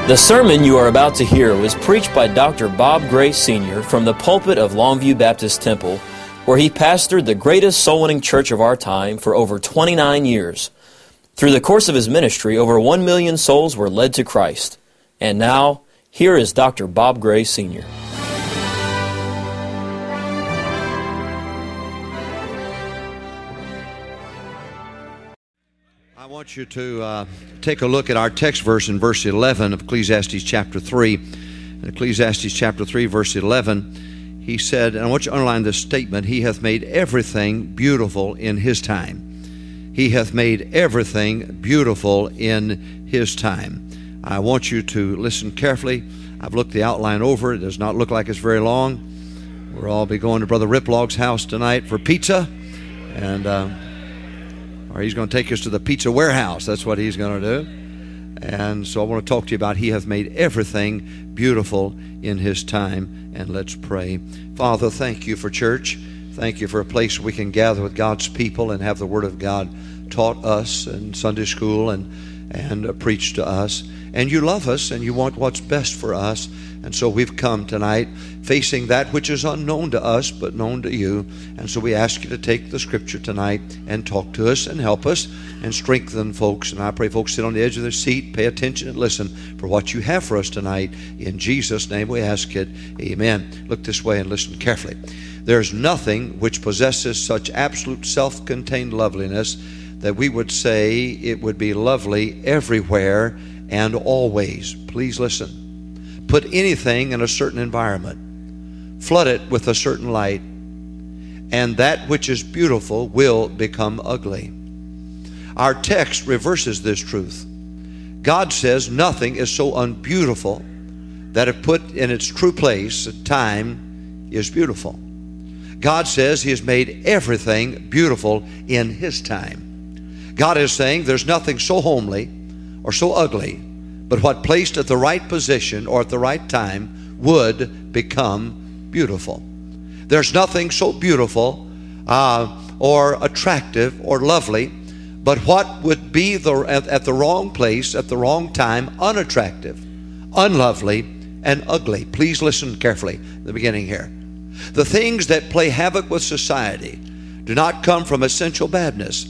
The sermon you are about to hear was preached by Dr. Bob Gray Sr. from the pulpit of Longview Baptist Temple, where he pastored the greatest soul-winning church of our time for over 29 years. Through the course of his ministry, over 1 million souls were led to Christ. And now, here is Dr. Bob Gray Sr. I want you to take a look at our text verse in verse 11 of Ecclesiastes chapter 3. In Ecclesiastes chapter 3, verse 11, he said, and I want you to underline this statement, He hath made everything beautiful in His time. He hath made everything beautiful in His time. I want you to listen carefully. I've looked the outline over. It does not look like it's very long. We'll all be going to Brother Riplog's house tonight for pizza, and or he's going to take us to the pizza warehouse. That's what he's going to do. And so I want to talk to you about He hath made everything beautiful in His time. And let's pray. Father, thank you for church. Thank you for a place we can gather with God's people and have the Word of God taught us in Sunday school and preached to us. And you love us and you want what's best for us. And so we've come tonight facing that which is unknown to us but known to you. And so we ask you to take the Scripture tonight and talk to us and help us and strengthen folks. And I pray folks sit on the edge of their seat, pay attention and listen for what you have for us tonight. In Jesus' name we ask it. Amen. Look this way and listen carefully. There's nothing which possesses such absolute self-contained loveliness that we would say it would be lovely everywhere and always. Please listen. Put anything in a certain environment, flood it with a certain light, and that which is beautiful will become ugly. Our text reverses this truth. God says nothing is so unbeautiful that if put in its true place at time is beautiful. God says He has made everything beautiful in His time. God is saying there's nothing so homely or so ugly, but what placed at the right position or at the right time would become beautiful. There's nothing so beautiful or attractive or lovely, but what would be at the wrong place at the wrong time unattractive, unlovely, and ugly. Please listen carefully at the beginning here. The things that play havoc with society do not come from essential badness,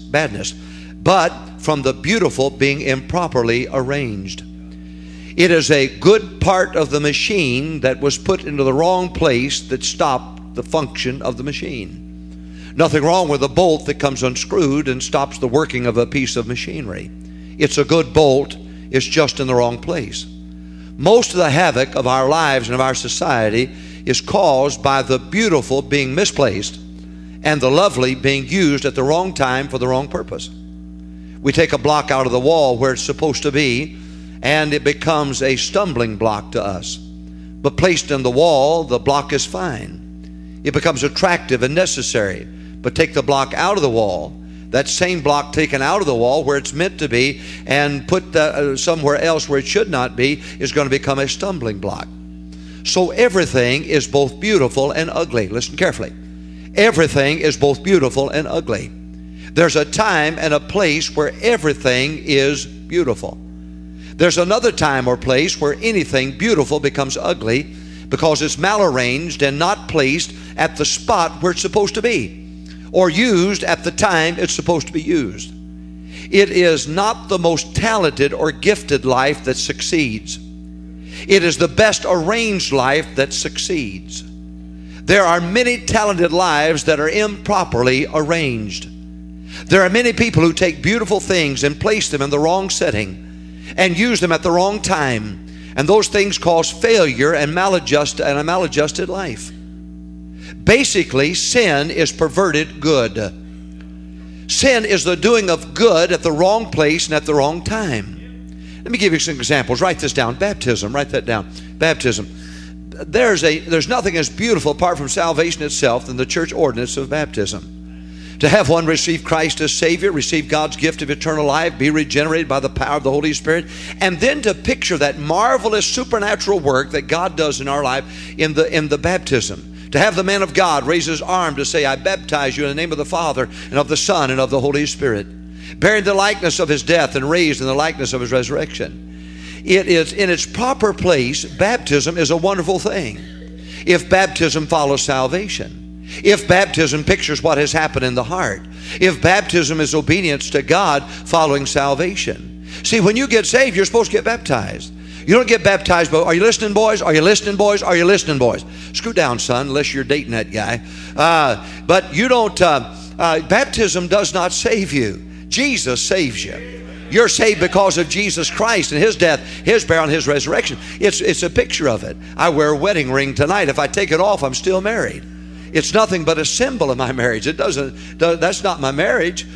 but from the beautiful being improperly arranged. It is a good part of the machine that was put into the wrong place that stopped the function of the machine. Nothing wrong with a bolt that comes unscrewed and stops the working of a piece of machinery. It's a good bolt, it's just in the wrong place. Most of the havoc of our lives and of our society is caused by the beautiful being misplaced and the lovely being used at the wrong time for the wrong purpose. We take a block out of the wall where it's supposed to be, and it becomes a stumbling block to us. But placed in the wall, the block is fine. It becomes attractive and necessary. But take the block out of the wall, that same block taken out of the wall where it's meant to be and put somewhere else where it should not be is going to become a stumbling block. So everything is both beautiful and ugly. Listen carefully. Everything is both beautiful and ugly. There's a time and a place where everything is beautiful. There's another time or place where anything beautiful becomes ugly because it's malarranged and not placed at the spot where it's supposed to be, or used at the time it's supposed to be used. It is not the most talented or gifted life that succeeds. It is the best arranged life that succeeds. There are many talented lives that are improperly arranged. There are many people who take beautiful things and place them in the wrong setting and use them at the wrong time, and those things cause failure and a maladjusted life. Basically, sin is perverted good. Sin is the doing of good at the wrong place and at the wrong time. Let me give you some examples. Write this down. Baptism. Write that down. Baptism. There's nothing as beautiful apart from salvation itself than the church ordinance of baptism. To have one receive Christ as Savior, receive God's gift of eternal life, be regenerated by the power of the Holy Spirit, and then to picture that marvelous supernatural work that God does in our life in the baptism. To have the man of God raise his arm to say, I baptize you in the name of the Father and of the Son and of the Holy Spirit. Buried in the likeness of His death and raised in the likeness of His resurrection. it is in its proper place. Baptism is a wonderful thing. If baptism follows salvation, if baptism pictures what has happened in the heart, if baptism is obedience to God following salvation. See, when you get saved, you're supposed to get baptized. You don't get baptized, but are you listening, boys? Are you listening, boys? Are you listening, boys? Scoot down, son, unless you're dating that guy. But you don't, baptism does not save you. Jesus saves you. You're saved because of Jesus Christ and His death, His burial, and His resurrection. It's a picture of it. I wear a wedding ring tonight. If I take it off, I'm still married. It's nothing but a symbol of my marriage. That's not my marriage.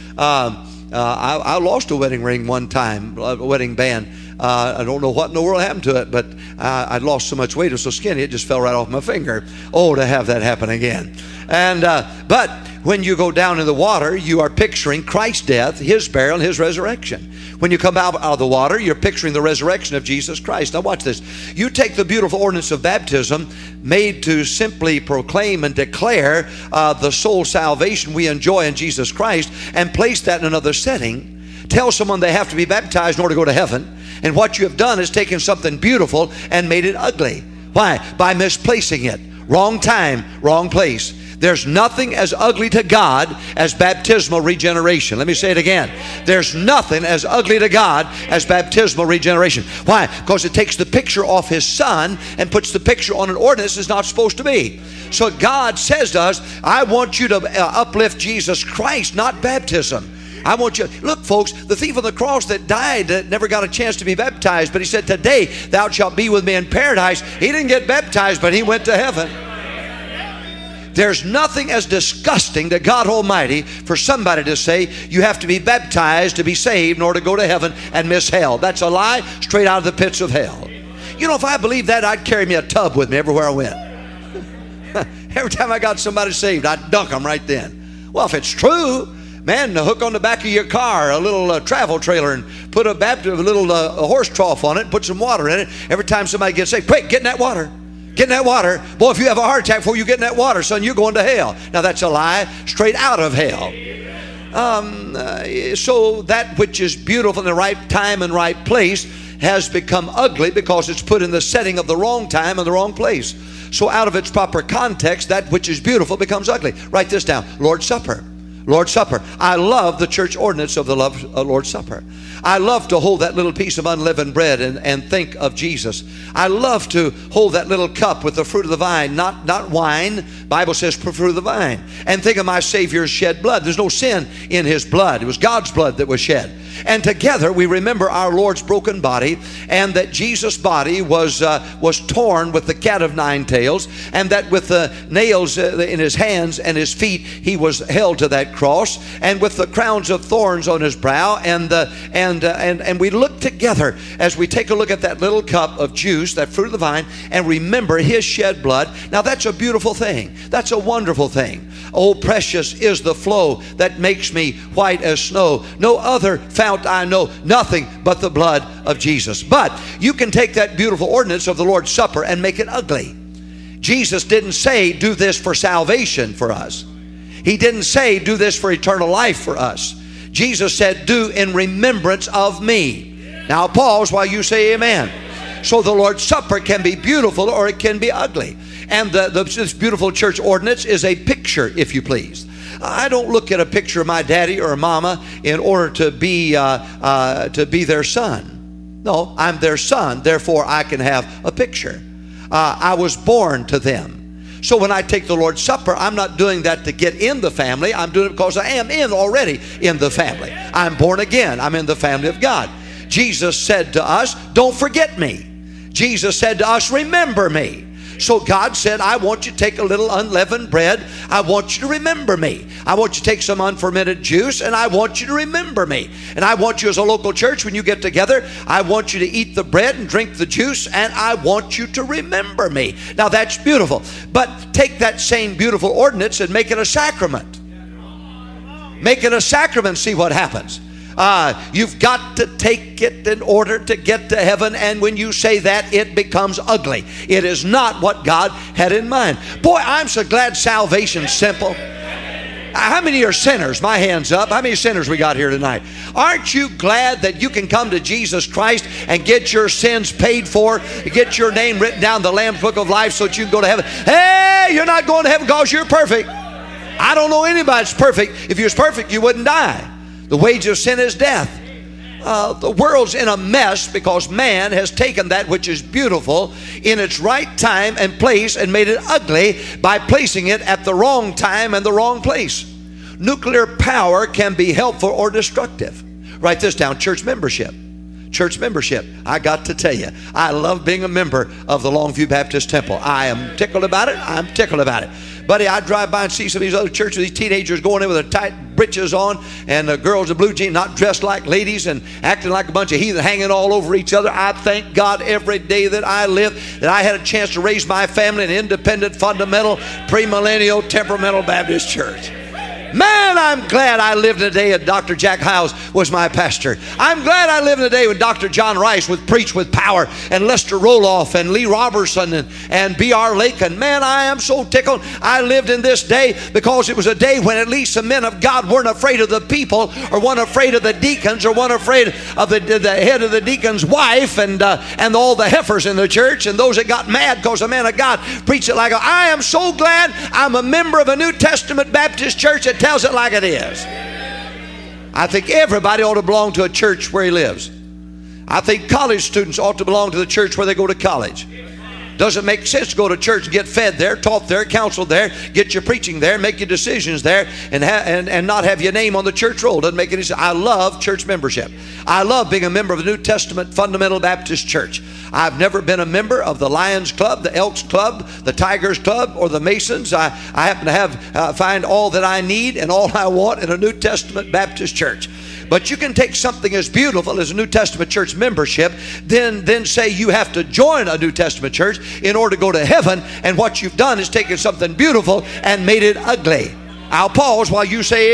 I lost a wedding ring one time, a wedding band. I don't know what in the world happened to it, but I'd lost so much weight, it was so skinny, it just fell right off my finger. Oh, to have that happen again. And but when you go down in the water, you are picturing Christ's death, His burial, and His resurrection. When you come out of the water, you're picturing the resurrection of Jesus Christ. Now watch this. You take the beautiful ordinance of baptism, made to simply proclaim and declare the soul salvation we enjoy in Jesus Christ, and place that in another setting. Tell someone they have to be baptized in order to go to heaven. And what you have done is taken something beautiful and made it ugly. Why? By misplacing it. Wrong time, wrong place. There's nothing as ugly to God as baptismal regeneration. Let me say it again. There's nothing as ugly to God as baptismal regeneration. Why? Because it takes the picture off His Son and puts the picture on an ordinance it's not supposed to be. So God says to us, I want you to uplift Jesus Christ, not baptism. I want you, look folks, the thief on the cross that died never got a chance to be baptized, but he said, today thou shalt be with me in paradise. He didn't get baptized, but he went to heaven. There's nothing as disgusting to God Almighty for somebody to say you have to be baptized to be saved in order to go to heaven and miss hell. That's a lie straight out of the pits of hell. You know, if I believed that, I'd carry me a tub with me everywhere I went. Every time I got somebody saved, I'd dunk them right then. Well, if it's true, man, hook on the back of your car a little travel trailer and put a little horse trough on it and put some water in it. Every time somebody gets saved, quick, get in that water. Get in that water. Boy, if you have a heart attack before you get in that water, son, you're going to hell. Now, that's a lie straight out of hell. So that which is beautiful in the right time and right place has become ugly because it's put in the setting of the wrong time and the wrong place. So out of its proper context, that which is beautiful becomes ugly. Write this down. Lord's Supper. Lord's Supper. I love the church ordinance of the Lord's Supper. I love to hold that little piece of unleavened bread and think of Jesus. I love to hold that little cup with the fruit of the vine, not wine. Bible says fruit of the vine. And think of my Savior's shed blood. There's no sin in His blood. It was God's blood that was shed. And together we remember our Lord's broken body, and that Jesus' body was torn with the cat of nine tails, and that with the nails in His hands and His feet He was held to that cross, and with the crowns of thorns on His brow, and we look together as we take a look at that little cup of juice, that fruit of the vine, and remember His shed blood. Now that's a beautiful thing. That's a wonderful thing. Oh, precious is the flow that makes me white as snow. No other fount I know, nothing but the blood of Jesus. But you can take that beautiful ordinance of the Lord's Supper and make it ugly. Jesus didn't say do this for salvation for us. He didn't say do this for eternal life for us. Jesus said do in remembrance of me. Now pause while you say amen. So the Lord's Supper can be beautiful or it can be ugly. And this beautiful church ordinance is a picture, if you please. I don't look at a picture of my daddy or mama in order to be their son. No, I'm their son, therefore I can have a picture. I was born to them. So when I take the Lord's Supper, I'm not doing that to get in the family. I'm doing it because I am already in the family. I'm born again. I'm in the family of God. Jesus said to us, don't forget me. Jesus said to us, remember me. So God said, I want you to take a little unleavened bread. I want you to remember me. I want you to take some unfermented juice, and I want you to remember me. And I want you as a local church, when you get together, I want you to eat the bread and drink the juice, and I want you to remember me. Now that's beautiful. But take that same beautiful ordinance and make it a sacrament. Make it a sacrament, see what happens. You've got to take it in order to get to heaven, and when you say that, it becomes ugly. It is not what God had in mind. Boy, I'm so glad salvation's simple. How many are sinners? My hand's up. How many sinners we got here tonight? Aren't you glad that you can come to Jesus Christ and get your sins paid for, get your name written down in the Lamb's Book of Life so that you can go to heaven? Hey, you're not going to heaven because you're perfect. I don't know anybody that's perfect. If you was perfect, you wouldn't die. The wages of sin is death. The world's in a mess because man has taken that which is beautiful in its right time and place and made it ugly by placing it at the wrong time and the wrong place. Nuclear power can be helpful or destructive. Write this down: church membership. Church membership. I got to tell you, I love being a member of the Longview Baptist Temple. I am tickled about it. I'm tickled about it. Buddy, I drive by and see some of these other churches, these teenagers going in with their tight breeches on, and the girls in blue jeans not dressed like ladies and acting like a bunch of heathen, hanging all over each other. I thank God every day that I live that I had a chance to raise my family in an independent, fundamental, premillennial, temperamental Baptist church. Man, I'm glad I lived in a day that Dr. Jack Hiles was my pastor. I'm glad I lived in a day when Dr. John Rice would preach with power, and Lester Roloff and Lee Robertson and B.R. Lakin. Man, I am so tickled I lived in this day, because it was a day when at least the men of God weren't afraid of the people, or weren't afraid of the deacons, or weren't afraid of the head of the deacon's wife and all the heifers in the church and those that got mad because the man of God preached it like I am so glad I'm a member of a New Testament Baptist church that tells it like it is. I think everybody ought to belong to a church where he lives. I think college students ought to belong to the church where they go to college. Doesn't make sense to go to church and get fed there, taught there, counseled there, get your preaching there, make your decisions there, and not have your name on the church roll. Doesn't make any sense. I love church membership. I love being a member of the New Testament Fundamental Baptist Church. I've never been a member of the Lions Club, the Elks Club, the Tigers Club, or the Masons. I happen to find all that I need and all I want in a New Testament Baptist church. But you can take something as beautiful as a New Testament church membership, then say you have to join a New Testament church in order to go to heaven, and what you've done is taken something beautiful and made it ugly. I'll pause while you say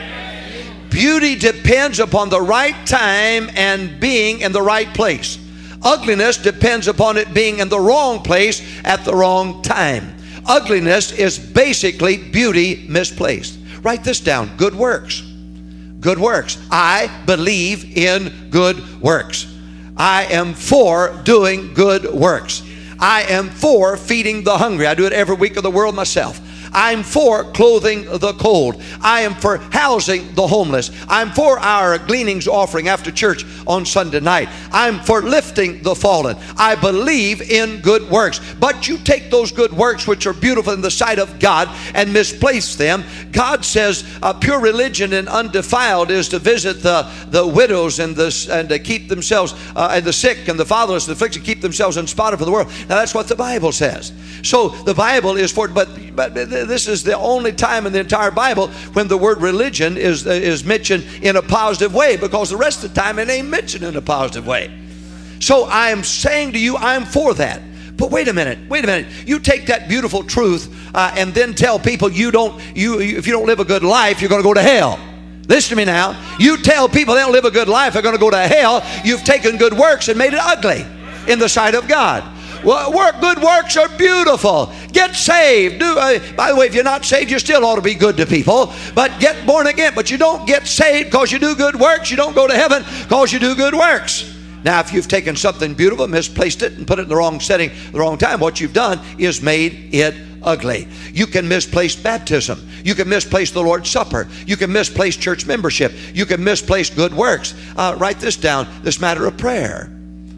amen. Beauty depends upon the right time and being in the right place. Ugliness depends upon it being in the wrong place at the wrong time. Ugliness is basically beauty misplaced. Write this down: good works. Good works. I believe in good works. I am for doing good works. I am for feeding the hungry. I do it every week of the world myself. I'm for clothing the cold. I am for housing the homeless. I'm for our gleanings offering after church on Sunday night. I'm for lifting the fallen. I believe in good works. But you take those good works which are beautiful in the sight of God and misplace them. God says pure religion and undefiled is to visit the widows and to keep themselves and the sick and the fatherless and the afflicted, keep themselves unspotted for the world. Now that's what the Bible says. So the Bible is for, but this is the only time in the entire Bible when the word religion is mentioned in a positive way, because the rest of the time it ain't mentioned in a positive way. So I am saying to you, I'm for that. But wait a minute. You take that beautiful truth and then tell people if you don't live a good life, you're going to go to hell. Listen to me now. You tell people they don't live a good life, they're going to go to hell. You've taken good works and made it ugly in the sight of God. Well, good works are beautiful. Get saved. By the way, if you're not saved, you still ought to be good to people. But get born again. But you don't get saved because you do good works. You don't go to heaven because you do good works. Now, if you've taken something beautiful, misplaced it, and put it in the wrong setting, the wrong time, what you've done is made it ugly. You can misplace baptism. You can misplace the Lord's Supper. You can misplace church membership. You can misplace good works. Write this down, this matter of prayer.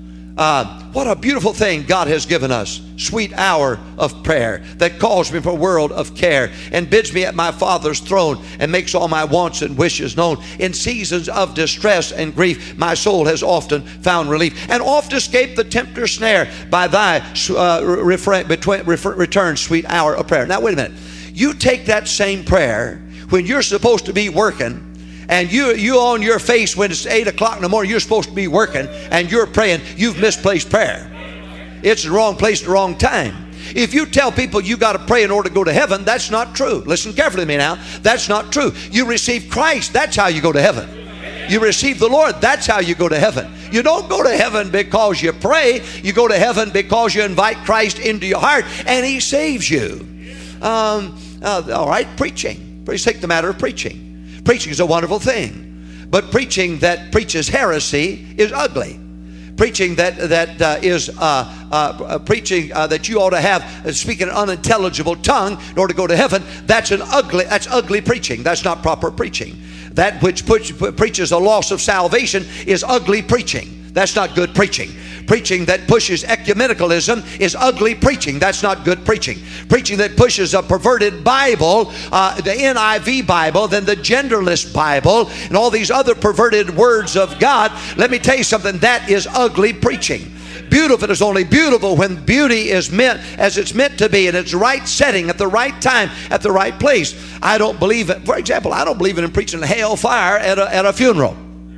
What a beautiful thing God has given us. Sweet hour of prayer that calls me from a world of care and bids me at my Father's throne and makes all my wants and wishes known. In seasons of distress and grief, my soul has often found relief and oft escaped the tempter's snare by thy return, sweet hour of prayer. Now, wait a minute. You take that same prayer when you're supposed to be working, and you on your face when it's 8 o'clock in the morning, you're supposed to be working and you're praying. You've misplaced prayer. It's the wrong place at the wrong time. If you tell people you got to pray in order to go to heaven, that's not true. Listen carefully to me now. That's not true. You receive Christ, that's how you go to heaven. You receive the Lord, that's how you go to heaven. You don't go to heaven because you pray. You go to heaven because you invite Christ into your heart and He saves you. All right, preaching. Let's take the matter of preaching. Preaching is a wonderful thing. But preaching that preaches heresy is ugly. Preaching that you ought to have speaking an unintelligible tongue in order to go to heaven, that's ugly preaching. That's not proper preaching. That which preaches a loss of salvation is ugly preaching. That's not good preaching. Preaching that pushes ecumenicalism is ugly preaching. That's not good preaching. Preaching that pushes a perverted Bible, the NIV Bible, then the genderless Bible, and all these other perverted words of God, let me tell you something, that is ugly preaching. Beautiful is only beautiful when beauty is meant as it's meant to be in its right setting, at the right time, at the right place. I don't believe it. For example, I don't believe in preaching hellfire at a funeral.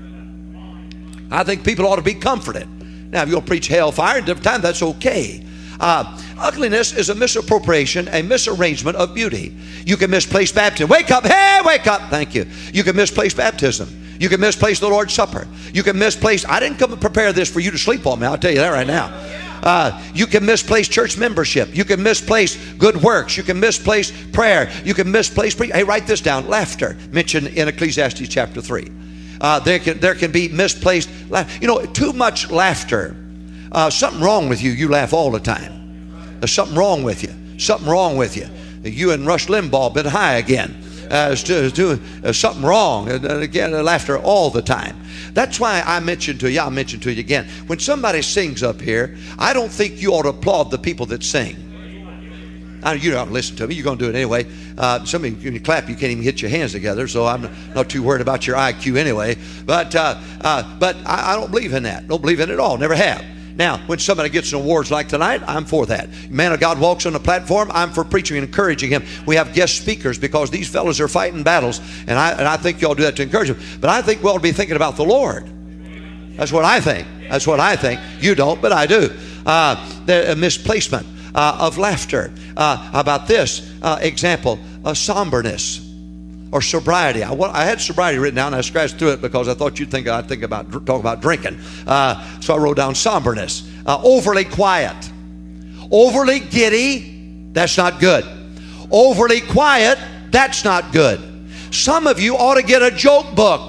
I think people ought to be comforted. Now, if you'll preach hellfire at a different time, that's okay. Ugliness is a misappropriation, a misarrangement of beauty. You can misplace baptism. Wake up, hey, wake up. Thank you. You can misplace baptism. You can misplace the Lord's Supper. You can misplace, I didn't come and prepare this for you to sleep on me, I'll tell you that right now. You can misplace church membership. You can misplace good works. You can misplace prayer. You can misplace, hey, write this down, laughter, mentioned in Ecclesiastes chapter 3. There can be misplaced laughter. You know, too much laughter. Something wrong with you. You laugh all the time. There's something wrong with you. Something wrong with you. You and Rush Limbaugh been high again. Doing something wrong. And again, laughter all the time. That's why I mentioned to you, I'll mention to you again. When somebody sings up here, I don't think you ought to applaud the people that sing. You don't listen to me. You're going to do it anyway. Some of you, when you clap, you can't even hit your hands together. So I'm not too worried about your IQ anyway. But I don't believe in that. Don't believe in it at all. Never have. Now, when somebody gets an awards like tonight, I'm for that. Man of God walks on the platform, I'm for preaching and encouraging him. We have guest speakers because these fellows are fighting battles, and I think you all do that to encourage them. But I think we ought to be thinking about the Lord. That's what I think. That's what I think. You don't, but I do. The misplacement of laughter. How about this example? Somberness or sobriety. I had sobriety written down. I scratched through it because I thought you'd think I'd talk about drinking. So I wrote down somberness. Overly quiet. Overly giddy. That's not good. Overly quiet. That's not good. Some of you ought to get a joke book.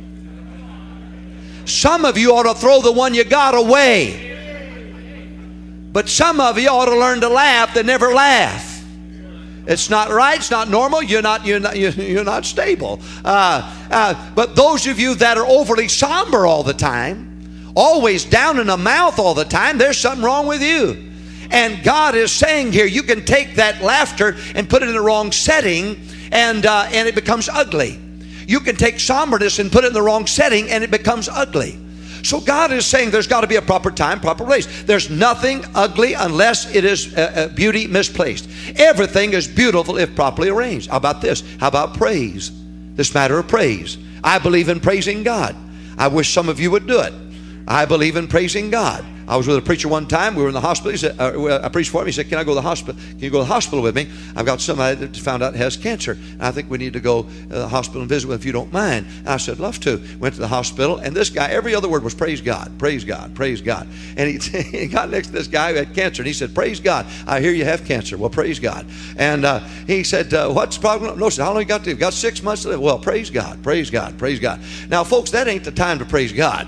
Some of you ought to throw the one you got away. But some of you ought to learn to laugh that never laugh. It's not right. It's not normal. You're not stable. But those of you that are overly somber all the time, always down in the mouth all the time, there's something wrong with you. And God is saying here, you can take that laughter and put it in the wrong setting, and it becomes ugly. You can take somberness and put it in the wrong setting, and it becomes ugly. So God is saying there's got to be a proper time, proper place. There's nothing ugly unless it is beauty misplaced. Everything is beautiful if properly arranged. How about this? How about praise? This matter of praise. I believe in praising God. I wish some of you would do it. I believe in praising God. I was with a preacher one time. We were in the hospital. He said, I preached for him. He said, can I go to the hospital? Can you go to the hospital with me? I've got somebody that found out has cancer. And I think we need to go to the hospital and visit with him if you don't mind. And I said, love to. Went to the hospital. And this guy, every other word was praise God, praise God, praise God. And he got next to this guy who had cancer. And he said, praise God. I hear you have cancer. Well, praise God. And he said, what's the problem? No, sir, how long you got to live? Got 6 months to live. Well, praise God, praise God, praise God. Now, folks, that ain't the time to praise God.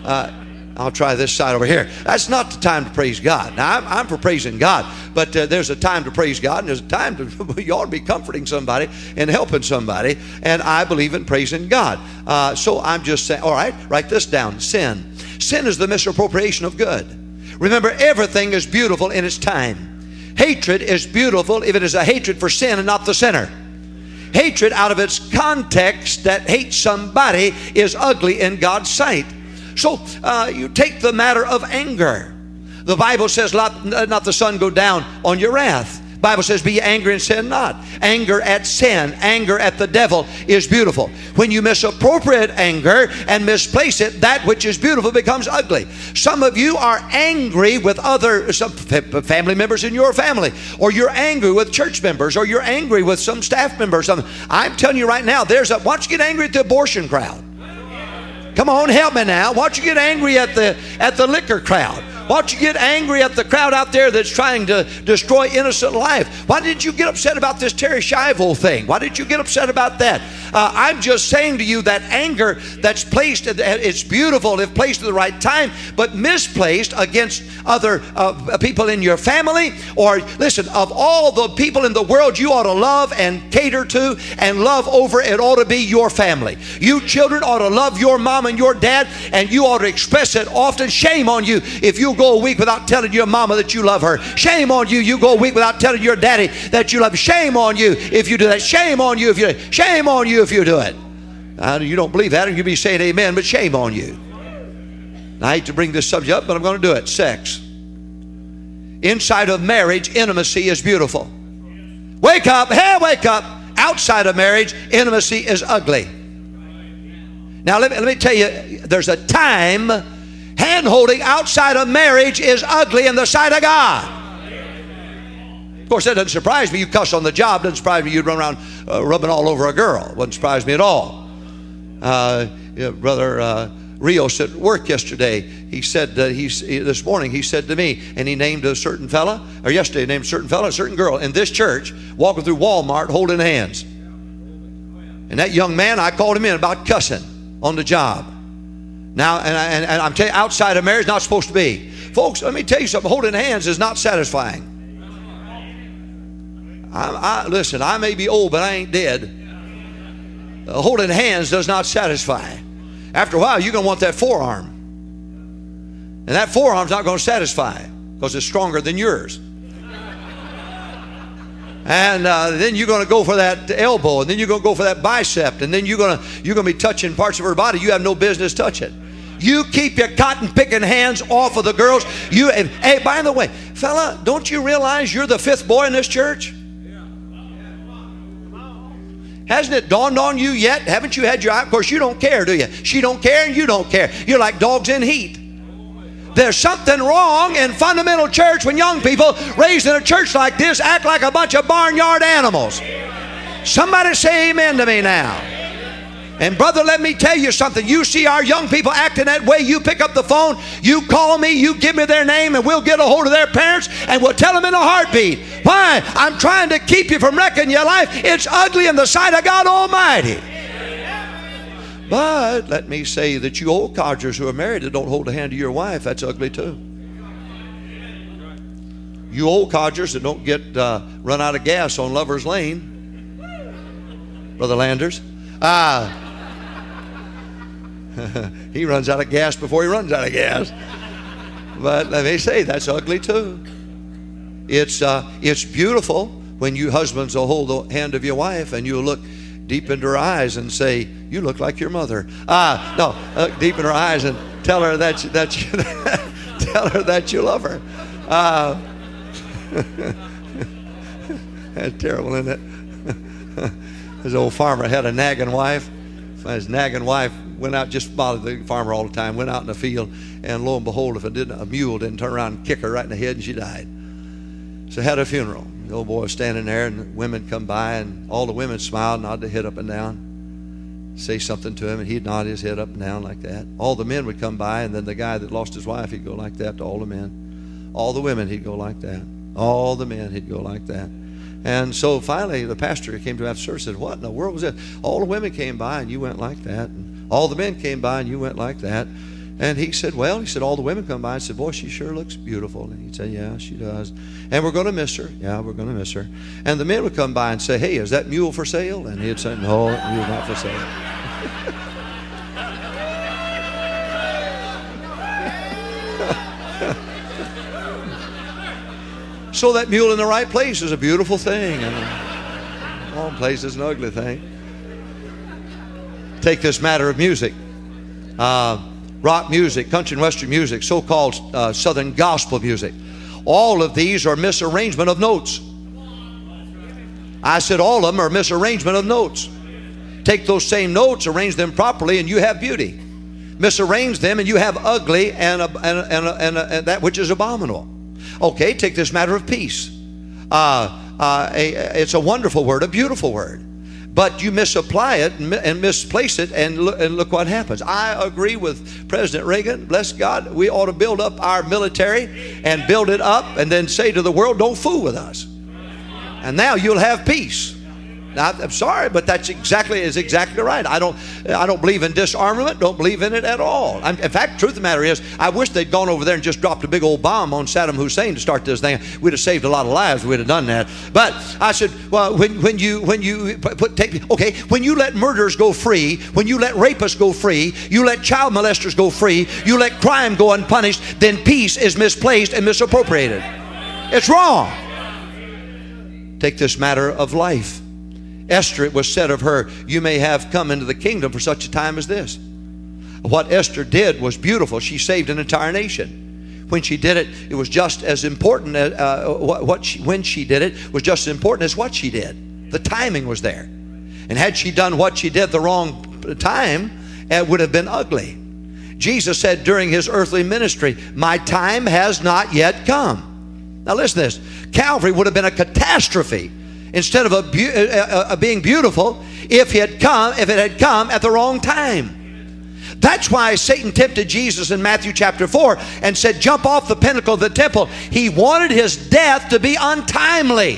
I'll try this side over here. That's not the time to praise God. Now, I'm for praising God, but there's a time to praise God, and there's a time to, you ought to be comforting somebody and helping somebody, and I believe in praising God. So I'm just saying, all right, write this down. Sin. Sin is the misappropriation of good. Remember, everything is beautiful in its time. Hatred is beautiful if it is a hatred for sin and not the sinner. Hatred out of its context that hates somebody is ugly in God's sight. So you take the matter of anger. The Bible says, let not the sun go down on your wrath. The Bible says, be angry and sin not. Anger at sin, anger at the devil is beautiful. When you misappropriate anger and misplace it, that which is beautiful becomes ugly. Some of you are angry with some family members in your family, or you're angry with church members, or you're angry with some staff members. I'm telling you right now, why don't you get angry at the abortion crowd? Come on, help me now. Why don't you get angry at the liquor crowd? Why don't you get angry at the crowd out there that's trying to destroy innocent life? Why did you get upset about this Terry Schiavo thing? Why did you get upset about that? I'm just saying to you that anger that's placed, it's beautiful if placed at the right time, but misplaced against other people in your family, or listen, of all the people in the world you ought to love and cater to and love over, it ought to be your family. You children ought to love your mom and your dad, and you ought to express it often. Shame on you if you go a week without telling your mama that you love her. Shame on you, you go a week without telling your daddy that you love him. Shame on you if you do that. Shame on you if you do it. Shame on you if you do it. Now, you don't believe that, and you'll be saying amen, but shame on you. I hate to bring this subject up, but I'm going to do it. Sex. Inside of marriage, intimacy is beautiful. Wake up, hey, wake up. Outside of marriage, intimacy is ugly. Now, let me tell you, there's a time hand-holding outside of marriage is ugly in the sight of God. Of course, that doesn't surprise me. You cuss on the job. Doesn't surprise me. You'd run around rubbing all over a girl. Wouldn't surprise me at all. Brother Rios at work yesterday, he said this morning, he said to me, and he named a certain fella, or yesterday he named a certain fella, a certain girl in this church, walking through Walmart holding hands. And that young man, I called him in about cussing on the job. Now, and I'm telling you, outside of marriage, not supposed to be. Folks, let me tell you something. Holding hands is not satisfying. Listen, I may be old, but I ain't dead. Holding hands does not satisfy. After a while, you're going to want that forearm. And that forearm's not going to satisfy because it's stronger than yours. And then you're going to go for that elbow, and then you're going to go for that bicep, and then you're going to be touching parts of her body you have no business touching. You keep your cotton picking hands off of the girls. Hey, by the way, fella, don't you realize you're the fifth boy in this church? Hasn't it dawned on you yet? Haven't you had your eye? Of course, you don't care, do you? She don't care, and you don't care. You're like dogs in heat. There's something wrong in fundamental church when young people raised in a church like this act like a bunch of barnyard animals. Somebody say amen to me now. And brother, let me tell you something. You see our young people acting that way, you pick up the phone, you call me, you give me their name, and we'll get a hold of their parents, and we'll tell them in a heartbeat. Why? I'm trying to keep you from wrecking your life. It's ugly in the sight of God Almighty. But let me say that you old codgers who are married that don't hold the hand of your wife, that's ugly too. You old codgers that don't get run out of gas on Lover's Lane, Brother Landers, he runs out of gas before he runs out of gas. But let me say, that's ugly too. It's beautiful when you husbands will hold the hand of your wife and you'll look deep into her eyes and say, "You look like your mother." No, look deep in her eyes and tell her that tell her that you love her. That's terrible, isn't it? This old farmer had a nagging wife. His nagging wife went out, just bothered the farmer all the time, went out in the field, and lo and behold, if a mule didn't turn around and kick her right in the head, and she died. So had a funeral. The old boy was standing there, and the women come by, and all the women smiled, nod their head up and down, say something to him, and he'd nod his head up and down like that. All the men would come by, and then the guy that lost his wife, he'd go like that to all the men. All the women, he'd go like that. All the men, he'd go like that. And so finally, the pastor came to after service and said, "What in the world was that? All the women came by, and you went like that. And all the men came by, and you went like that." And he said, "Well," he said, "all the women come by and said, 'Boy, she sure looks beautiful.'" And he'd say, "Yeah, she does. And we're going to miss her. Yeah, we're going to miss her." And the men would come by and say, "Hey, is that mule for sale?" And he'd say, "No, that mule's not for sale." So that mule in the right place is a beautiful thing, and in the wrong place is an ugly thing. Take this matter of music. Rock music, country and western music, so-called southern gospel music. All of these are misarrangement of notes. I said all of them are misarrangement of notes. Take those same notes, arrange them properly, and you have beauty. Misarrange them, and you have ugly and that which is abominable. Okay, take this matter of peace. It's a wonderful word, a beautiful word. But you misapply it and misplace it, and look what happens. I agree with President Reagan. Bless God, we ought to build up our military and build it up and then say to the world, don't fool with us. And now you'll have peace. Now, I'm sorry, but that's exactly right. I don't believe in disarmament. Don't believe in it at all. In fact, the truth of the matter is, I wish they'd gone over there and just dropped a big old bomb on Saddam Hussein to start this thing. We'd have saved a lot of lives. We'd have done that. But I said, well, when you let murderers go free, when you let rapists go free, you let child molesters go free, you let crime go unpunished, then peace is misplaced and misappropriated. It's wrong. Take this matter of life. Esther, it was said of her, you may have come into the kingdom for such a time as this. What Esther did was beautiful. She saved an entire nation. When she did it, it was just as important. When she did it was just as important as what she did. The timing was there. And had she done what she did the wrong time, it would have been ugly. Jesus said during his earthly ministry, my time has not yet come. Now listen to this. Calvary would have been a catastrophe instead of being beautiful if it had come at the wrong time. That's why Satan tempted Jesus in Matthew chapter 4 and said, jump off the pinnacle of the temple. He wanted his death to be untimely.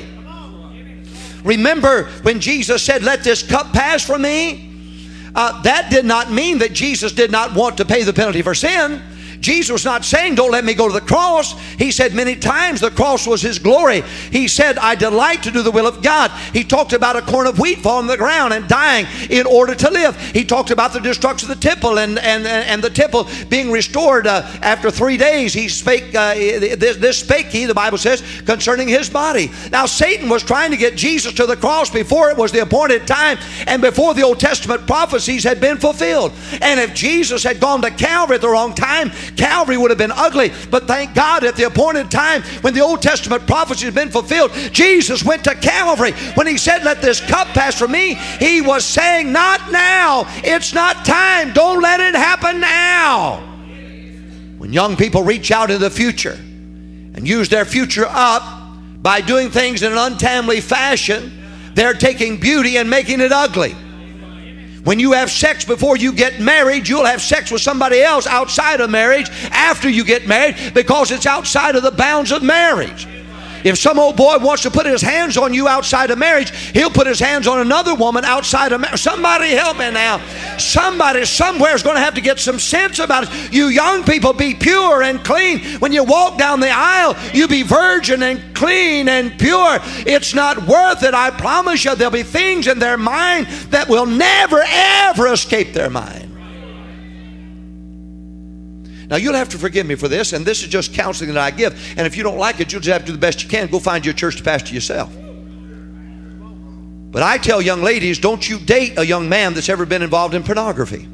Remember when Jesus said, let this cup pass from me? That did not mean that Jesus did not want to pay the penalty for sin. Jesus was not saying, don't let me go to the cross. He said many times the cross was his glory. He said, I delight to do the will of God. He talked about a corn of wheat falling on the ground and dying in order to live. He talked about the destruction of the temple and the temple being restored after 3 days. He spake, this spake he, the Bible says, concerning his body. Now Satan was trying to get Jesus to the cross before it was the appointed time and before the Old Testament prophecies had been fulfilled. And if Jesus had gone to Calvary at the wrong time, Calvary would have been ugly. But thank God at the appointed time when the Old Testament prophecy had been fulfilled, Jesus went to Calvary. When he said, let this cup pass from me, he was saying, not now. It's not time. Don't let it happen now. When young people reach out into the future and use their future up by doing things in an untimely fashion, they're taking beauty and making it ugly. When you have sex before you get married, you'll have sex with somebody else outside of marriage after you get married because it's outside of the bounds of marriage. If some old boy wants to put his hands on you outside of marriage, he'll put his hands on another woman outside of marriage. Somebody help me now. Somebody somewhere is going to have to get some sense about it. You young people, be pure and clean. When you walk down the aisle, you be virgin and clean and pure. It's not worth it. I promise you there'll be things in their mind that will never ever escape their mind. Now, you'll have to forgive me for this, and this is just counseling that I give. And if you don't like it, you'll just have to do the best you can. Go find your church to pastor yourself. But I tell young ladies, don't you date a young man that's ever been involved in pornography.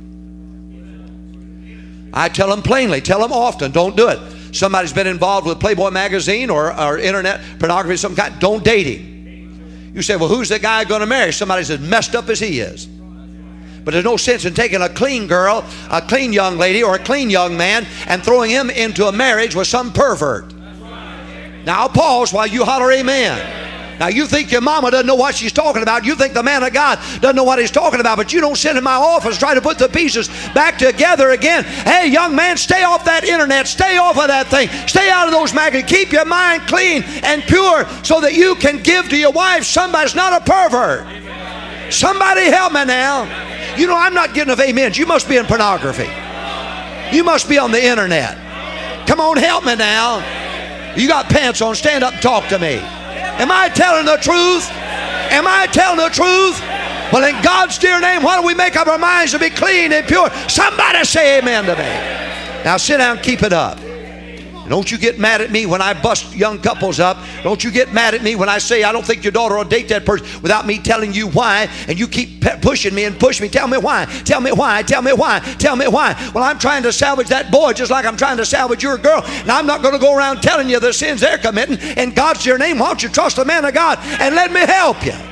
I tell them plainly, tell them often, don't do it. Somebody's been involved with Playboy magazine or internet pornography of some kind, don't date him. You say, well, who's the guy going to marry? Somebody's as messed up as he is. But there's no sense in taking a clean girl, a clean young lady, or a clean young man and throwing him into a marriage with some pervert. Now I'll pause while you holler amen. Now you think your mama doesn't know what she's talking about. You think the man of God doesn't know what he's talking about. But you don't sit in my office try to put the pieces back together again. Hey, young man, stay off that internet. Stay off of that thing. Stay out of those magazines. Keep your mind clean and pure so that you can give to your wife somebody's not a pervert. Somebody help me now. You know, I'm not getting of amens. You must be in pornography. You must be on the internet. Come on, help me now. You got pants on. Stand up and talk to me. Am I telling the truth? Am I telling the truth? Well, in God's dear name, why don't we make up our minds to be clean and pure? Somebody say amen to me. Now sit down and keep it up. Don't you get mad at me when I bust young couples up. Don't you get mad at me when I say I don't think your daughter will date that person without me telling you why, and you keep pushing me and push me. Tell me why. Tell me why. Tell me why. Tell me why. Well, I'm trying to salvage that boy just like I'm trying to salvage your girl. And I'm not going to go around telling you the sins they're committing. In God's dear name, why don't you trust the man of God and let me help you?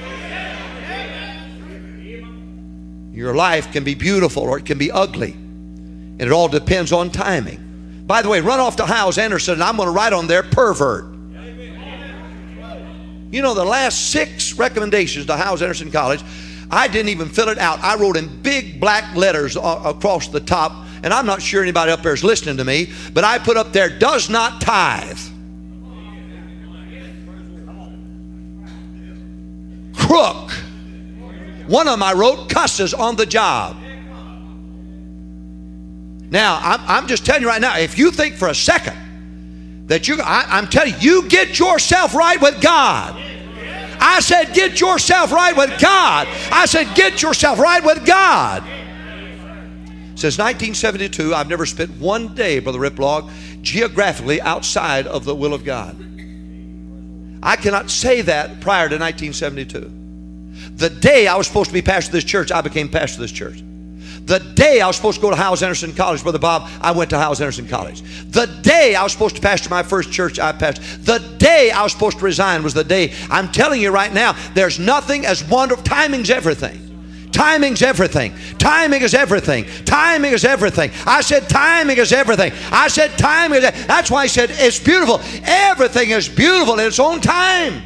Your life can be beautiful or it can be ugly. And it all depends on timing. By the way, run off to Hyles Anderson and I'm going to write on there pervert. You know, the last 6 recommendations to Hyles Anderson College, I didn't even fill it out. I wrote in big black letters across the top, and I'm not sure anybody up there is listening to me, but I put up there, does not tithe. Crook. One of them I wrote, cusses on the job. Now, I'm just telling you right now, if you think for a second that I'm telling you, you get yourself right with God. I said, get yourself right with God. I said, get yourself right with God. Since 1972, I've never spent one day, Brother Riplog, geographically outside of the will of God. I cannot say that prior to 1972. The day I was supposed to be pastor of this church, I became pastor of this church. The day I was supposed to go to Howells Anderson College, Brother Bob, I went to Howells Anderson College. The day I was supposed to pastor my first church, I pastored. The day I was supposed to resign was the day. I'm telling you right now, there's nothing as wonderful. Timing's everything. Timing's everything. Timing is everything. Timing is everything. I said timing is everything. I said timing is. That's why I said it's beautiful. Everything is beautiful in its own time.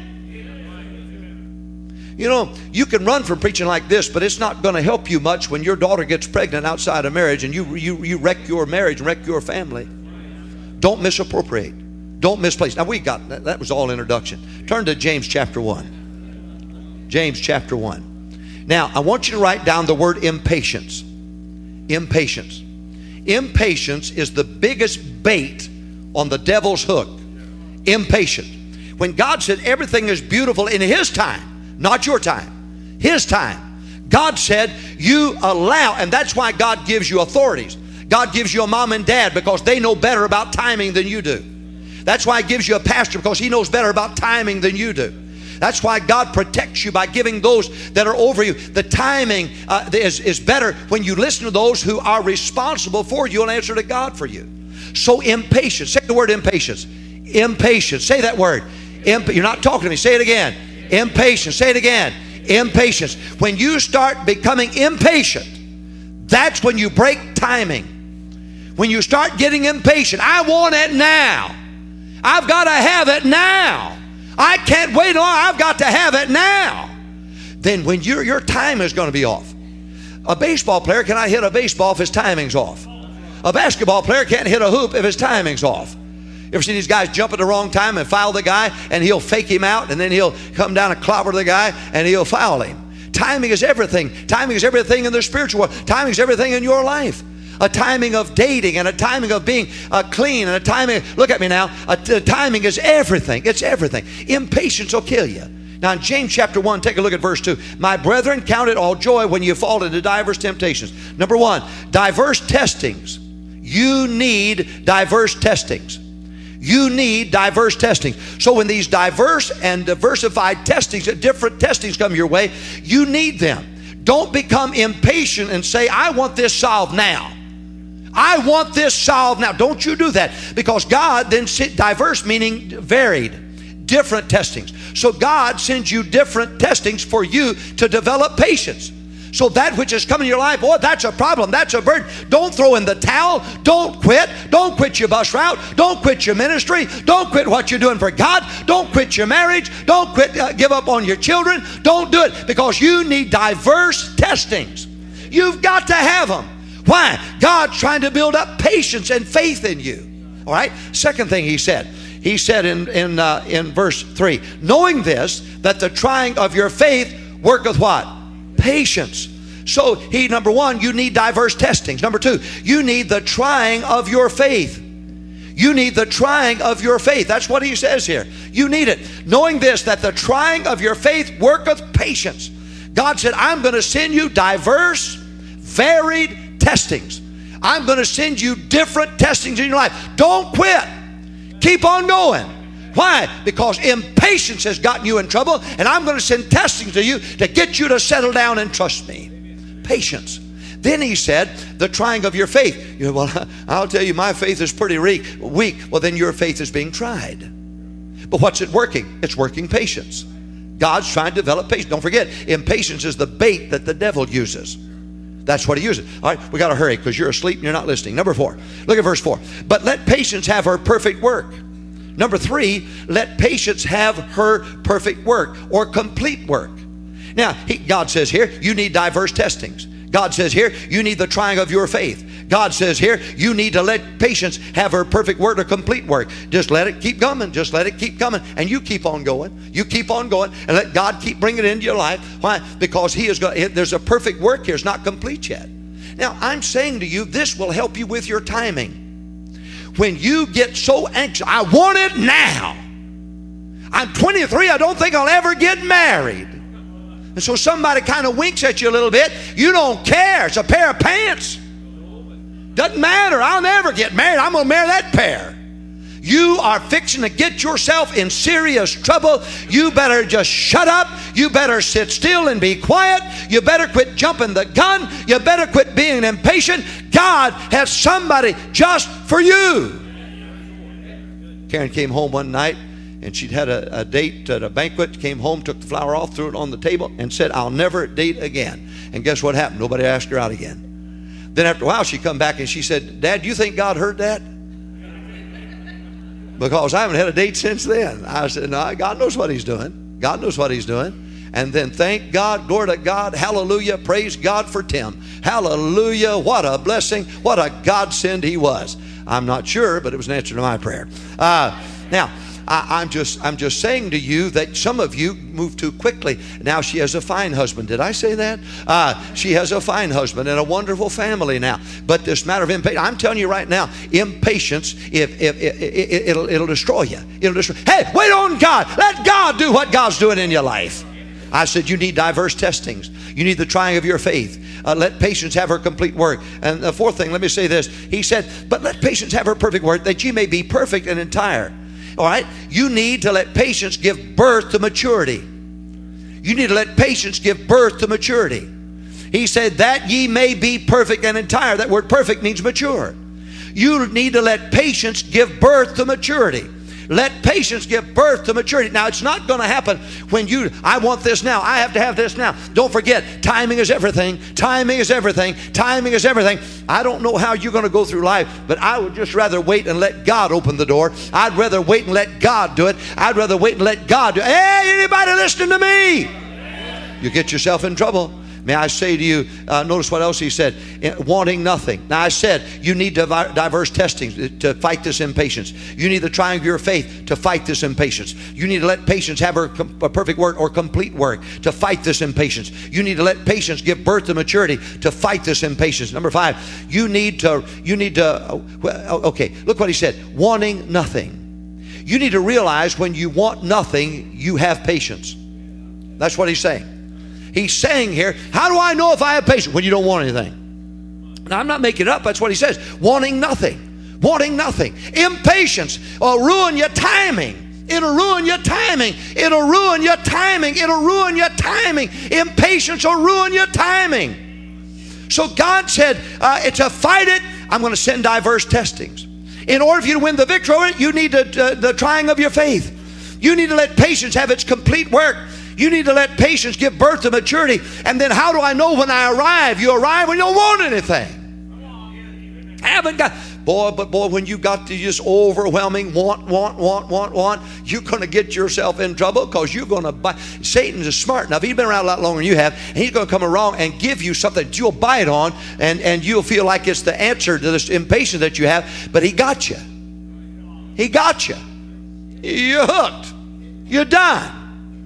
You know, you can run from preaching like this, but it's not going to help you much when your daughter gets pregnant outside of marriage and you wreck your marriage and wreck your family. Don't misappropriate. Don't misplace. Now we got that was all introduction. Turn to James chapter 1. James chapter 1. Now I want you to write down the word impatience. Impatience. Impatience is the biggest bait on the devil's hook. Impatient. When God said everything is beautiful in His time, not your time, His time. God said you allow, and that's why God gives you authorities. God gives you a mom and dad because they know better about timing than you do. That's why He gives you a pastor because he knows better about timing than you do. That's why God protects you by giving those that are over you. The timing is better when you listen to those who are responsible for you and answer to God for you. So impatience. Say the word impatience. Impatience. Say that word. You're not talking to me. Say it again. Impatience. Say it again. Impatience. When you start becoming impatient, that's when you break timing. When you start getting impatient, I want it now. I've got to have it now. I can't wait long. I've got to have it now. Then when your time is going to be off. A baseball player cannot hit a baseball if his timing's off. A basketball player can't hit a hoop if his timing's off. You ever seen these guys jump at the wrong time and foul the guy, and he'll fake him out, and then he'll come down and clobber the guy, and he'll foul him. Timing is everything. Timing is everything in the spiritual world. Timing is everything in your life. A timing of dating, and a timing of being clean, and a timing, look at me now, a timing is everything. It's everything. Impatience will kill you. Now in James chapter 1, take a look at verse 2. My brethren, count it all joy when you fall into diverse temptations. Number 1, diverse testings. You need diverse testings. You need diverse testings. So when these diverse and diversified testings, different testings come your way, you need them. Don't become impatient and say, I want this solved now. I want this solved now. Don't you do that. Because God then diverse meaning varied, different testings. So God sends you different testings for you to develop patience. So that which is coming in your life, boy, that's a problem. That's a burden. Don't throw in the towel. Don't quit. Don't quit your bus route. Don't quit your ministry. Don't quit what you're doing for God. Don't quit your marriage. Don't quit, give up on your children. Don't do it because you need diverse testings. You've got to have them. Why? God's trying to build up patience and faith in you. All right? Second thing He said in verse 3, knowing this, that the trying of your faith worketh what? Patience. So number 1, you need diverse testings. Number 2, you need the trying of your faith. You need the trying of your faith. That's what he says here. You need it. Knowing this, that the trying of your faith worketh patience. God said, I'm going to send you diverse, varied testings. I'm going to send you different testings in your life. Don't quit. Keep on going. Why? Because impatience has gotten you in trouble, and I'm going to send testings to you to get you to settle down and trust me. Patience. Then he said, the trying of your faith. You know, well, I'll tell you, my faith is pretty weak. Well, then your faith is being tried. But what's it working? It's working patience. God's trying to develop patience. Don't forget, impatience is the bait that the devil uses. That's what he uses. All right, we got to hurry because you're asleep and you're not listening. Number 4. Look at verse 4. But let patience have her perfect work. Number 3, let patience have her perfect work or complete work. Now, God says here, you need diverse testings. God says here, you need the trying of your faith. God says here, you need to let patience have her perfect work or complete work. Just let it keep coming. Just let it keep coming. And you keep on going. You keep on going. And let God keep bringing it into your life. Why? Because there's a perfect work here. It's not complete yet. Now, I'm saying to you, this will help you with your timing. When you get so anxious, I want it now. I'm 23. I don't think I'll ever get married. And so somebody kind of winks at you a little bit. You don't care. It's a pair of pants. Doesn't matter. I'll never get married. I'm going to marry that pair. You are fixing to get yourself in serious trouble. You better just shut up. You better sit still and be quiet. You better quit jumping the gun. You better quit being impatient. God has somebody just for you. Karen came home one night, and she'd had a date at a banquet, came home, took the flower off, threw it on the table, and said, I'll never date again. And guess what happened? Nobody asked her out again. Then after a while, she come back and she said, Dad, do you think God heard that? Because I haven't had a date since then. I said, no, God knows what he's doing. God knows what he's doing. And then thank God, glory to God, hallelujah, praise God for Tim. Hallelujah, what a blessing, what a godsend he was. I'm not sure, but it was an answer to my prayer. Now, I'm just saying to you that some of you move too quickly. Now she has a fine husband. Did I say that? She has a fine husband and a wonderful family now. But this matter of impatience, I'm telling you right now, impatience, it'll destroy you. It'll destroy. Hey, wait on God. Let God do what God's doing in your life. I said you need diverse testings. You need the trying of your faith. Let patience have her complete work. And the fourth thing, let me say this. He said, but let patience have her perfect work, that ye may be perfect and entire. All right, you need to let patience give birth to maturity. You need to let patience give birth to maturity. He said that ye may be perfect and entire. That word perfect means mature. You need to let patience give birth to maturity. Let patience give birth to maturity. Now, it's not going to happen when I want this now. I have to have this now. Don't forget, timing is everything. Timing is everything. Timing is everything. I don't know how you're going to go through life, but I would just rather wait and let God open the door. I'd rather wait and let God do it. I'd rather wait and let God do it. Hey, anybody listening to me? You get yourself in trouble. May I say to you, notice what else he said, wanting nothing. Now I said, you need diverse testings to fight this impatience. You need the trying of your faith to fight this impatience. You need to let patience have a perfect work or complete work to fight this impatience. You need to let patience give birth to maturity to fight this impatience. Number 5, you need to, okay, look what he said, wanting nothing. You need to realize when you want nothing, you have patience. That's what he's saying. He's saying here, how do I know if I have patience? When you don't want anything. Now, I'm not making it up. That's what he says. Wanting nothing. Wanting nothing. Impatience will ruin your timing. It'll ruin your timing. It'll ruin your timing. It'll ruin your timing. Impatience will ruin your timing. So God said, to fight it, I'm going to send diverse testings. In order for you to win the victory over it, you need the trying of your faith. You need to let patience have its complete work. You need to let patience give birth to maturity. And then how do I know when I arrive? You arrive when you don't want anything. I haven't got... Boy, when you got to just overwhelming want, you're going to get yourself in trouble because you're going to buy. Satan's smart enough. He's been around a lot longer than you have. And he's going to come along and give you something that you'll bite on. And you'll feel like it's the answer to this impatience that you have. But he got you. He got you. You're hooked. You're done.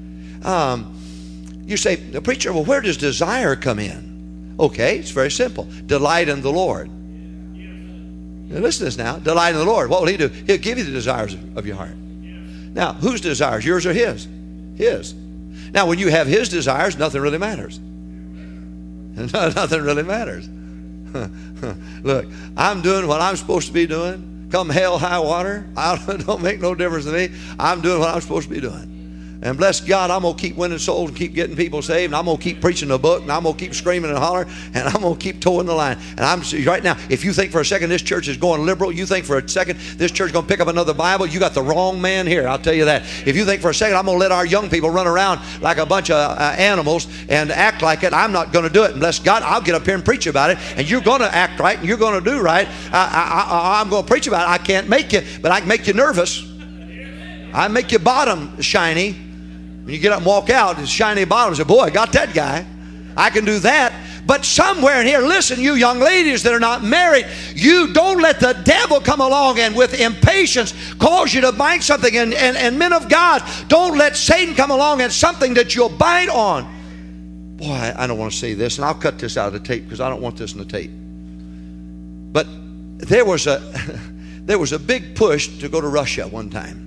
You say, the preacher, well, where does desire come in? Okay, it's very simple. Delight in the Lord. Now, listen to this now. Delight in the Lord. What will he do? He'll give you the desires of your heart. Now, whose desires? Yours or his? His. Now, when you have his desires, nothing really matters. Nothing really matters. Look, I'm doing what I'm supposed to be doing. Come hell, high water. It don't make no difference to me. I'm doing what I'm supposed to be doing. And bless God, I'm going to keep winning souls and keep getting people saved. And I'm going to keep preaching the book. And I'm going to keep screaming and hollering. And I'm going to keep towing the line. And I'm right now, if you think for a second this church is going liberal, you think for a second this church is going to pick up another Bible, you got the wrong man here. I'll tell you that. If you think for a second I'm going to let our young people run around like a bunch of animals and act like it, I'm not going to do it. And bless God, I'll get up here and preach about it. And you're going to act right and you're going to do right. I'm going to preach about it. I can't make you, but I can make you nervous. I make your bottom shiny. When you get up and walk out, it's shiny bottoms. Say, boy, I got that guy. I can do that. But somewhere in here, listen, you young ladies that are not married, you don't let the devil come along and with impatience cause you to bite something. And men of God, don't let Satan come along and something that you'll bite on. Boy, I don't want to say this, and I'll cut this out of the tape because I don't want this in the tape. But there was a big push to go to Russia one time.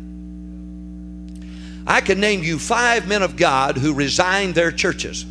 I can name you 5 men of God who resigned their churches,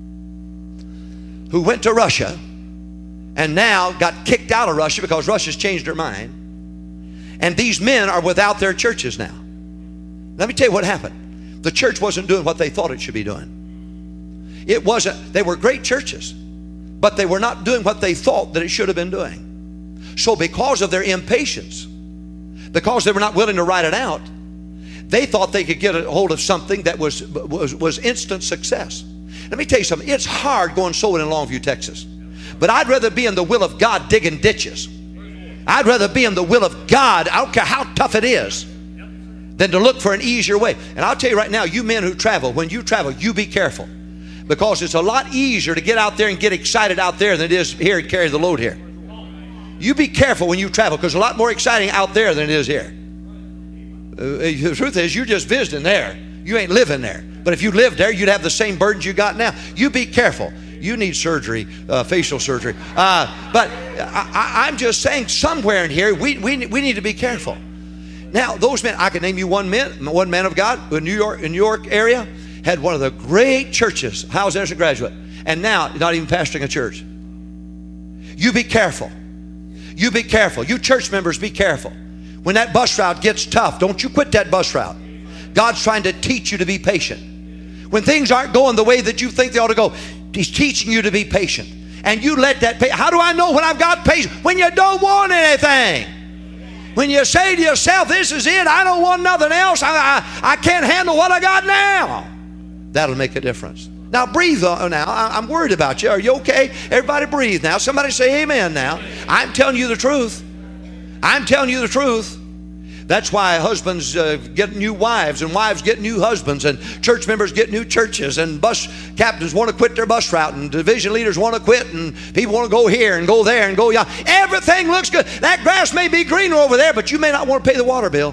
who went to Russia and now got kicked out of Russia because Russia's changed their mind. And these men are without their churches now. Let me tell you what happened. The church wasn't doing what they thought it should be doing. It wasn't. They were great churches, but they were not doing what they thought that it should have been doing. So because of their impatience, because they were not willing to write it out, they thought they could get a hold of something that was instant success. Let me tell you something. It's hard going sowing in Longview, Texas. But I'd rather be in the will of God digging ditches. I'd rather be in the will of God, I don't care how tough it is, than to look for an easier way. And I'll tell you right now, you men who travel, when you travel, you be careful. Because it's a lot easier to get out there and get excited out there than it is here and carry the load here. You be careful when you travel, because it's a lot more exciting out there than it is here. The truth is, you're just visiting there. You ain't living there. But if you lived there, you'd have the same burdens you got now. You be careful. You need surgery, facial surgery. But I'm just saying, somewhere in here, we need to be careful. Now, those men, I can name you one man of God in New York area, had one of the great churches, Howes Anderson graduate, and now not even pastoring a church. You be careful. You be careful. You church members, be careful. When that bus route gets tough, don't you quit that bus route. God's trying to teach you to be patient. When things aren't going the way that you think they ought to go, He's teaching you to be patient. And you let that how do I know when I've got patience? When you don't want anything. When you say to yourself, this is it, I don't want nothing else, I can't handle what I got now. That'll make a difference. Now breathe now. I'm worried about you. Are you okay? Everybody breathe now. Somebody say amen now. I'm telling you the truth. I'm telling you the truth. That's why husbands get new wives, and wives get new husbands, and church members get new churches, and bus captains want to quit their bus route, and division leaders want to quit, and people want to go here and go there and go yonder. Everything looks good. That grass may be greener over there, but you may not want to pay the water bill.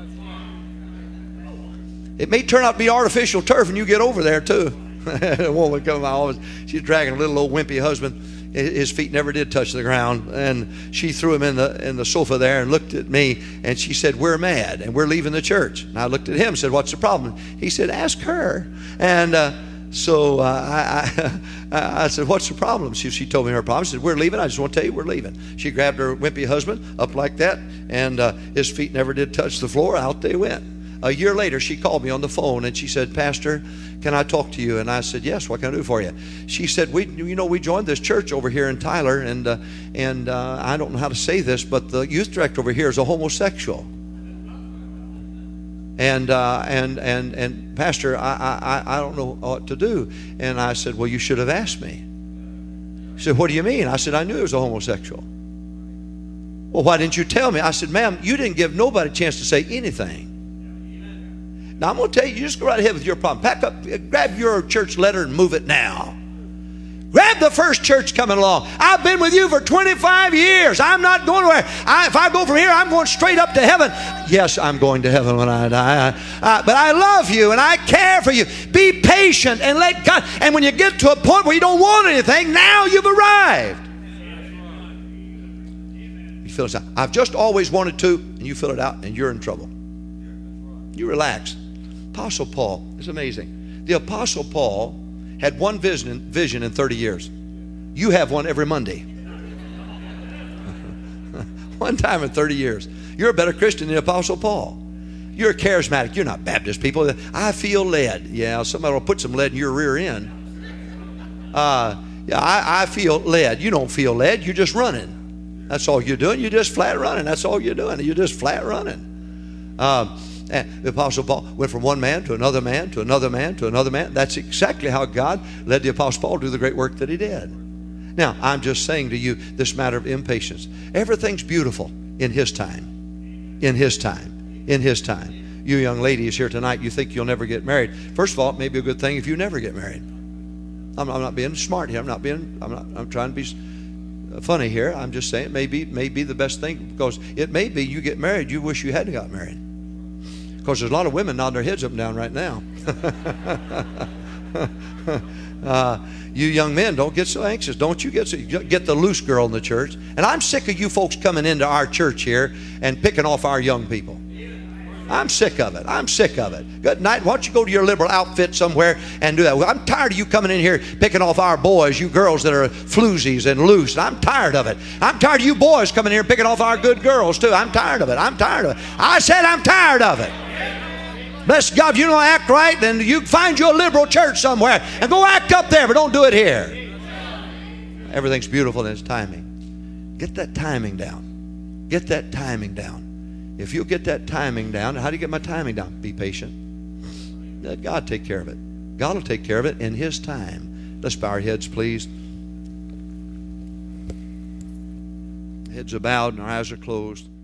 It may turn out to be artificial turf, and you get over there too. A woman come in my office. She's dragging a little old wimpy husband. His feet never did touch the ground, and she threw him in the sofa there and looked at me, and she said, we're mad and we're leaving the church. And I looked at him and said, what's the problem? He said, ask her. And so I said, what's the problem? She told me her problem. She said, we're leaving. I just want to tell you we're leaving. She grabbed her wimpy husband up like that, and his feet never did touch the floor. Out they went. A year later, she called me on the phone, and she said, Pastor, can I talk to you? And I said, yes, what can I do for you? She said, we joined this church over here in Tyler, and I don't know how to say this, but the youth director over here is a homosexual. And Pastor, I don't know what to do. And I said, well, you should have asked me. She said, what do you mean? I said, I knew he was a homosexual. Well, why didn't you tell me? I said, ma'am, you didn't give nobody a chance to say anything. Now, I'm going to tell you, you just go right ahead with your problem. Pack up, grab your church letter and move it now. Grab the first church coming along. I've been with you for 25 years. I'm not going anywhere. If I go from here, I'm going straight up to heaven. Yes, I'm going to heaven when I die. But I love you and I care for you. Be patient and let God. And when you get to a point where you don't want anything, now you've arrived. You fill it out. I've just always wanted to, and you fill it out, and you're in trouble. You relax. Apostle Paul is amazing. The Apostle Paul had one vision in 30 years. You have one every Monday. One time in 30 years. You're a better Christian than the Apostle Paul. You're charismatic. You're not Baptist people. I feel led. Yeah, somebody will put some lead in your rear end. I feel led. You don't feel led. You're just running. That's all you're doing. You're just flat running. That's all you're doing. You're just flat running. And the Apostle Paul went from one man to another man to another man to another man. That's exactly how God led the Apostle Paul to do the great work that he did. Now, I'm just saying to you this matter of impatience. Everything's beautiful in His time. In His time. In His time. You young ladies here tonight, you think you'll never get married. First of all, it may be a good thing if you never get married. I'm not being smart here. I'm trying to be funny here. I'm just saying it may be the best thing, because it may be you get married, you wish you hadn't got married. Because there's a lot of women nodding their heads up and down right now. You young men, don't get so anxious. Don't you get the loose girl in the church. And I'm sick of you folks coming into our church here and picking off our young people. I'm sick of it. I'm sick of it. Good night. Why don't you go to your liberal outfit somewhere and do that? Well, I'm tired of you coming in here picking off our boys, you girls that are floozies and loose. I'm tired of it. I'm tired of you boys coming here picking off our good girls too. I'm tired of it. I'm tired of it. I said I'm tired of it. Bless God, if you don't act right, then you find you a liberal church somewhere and go act up there, but don't do it here. Everything's beautiful in its timing. Get that timing down. Get that timing down. If you get that timing down, how do you get my timing down? Be patient. Let God take care of it. God will take care of it in His time. Let's bow our heads, please. Heads are bowed and our eyes are closed.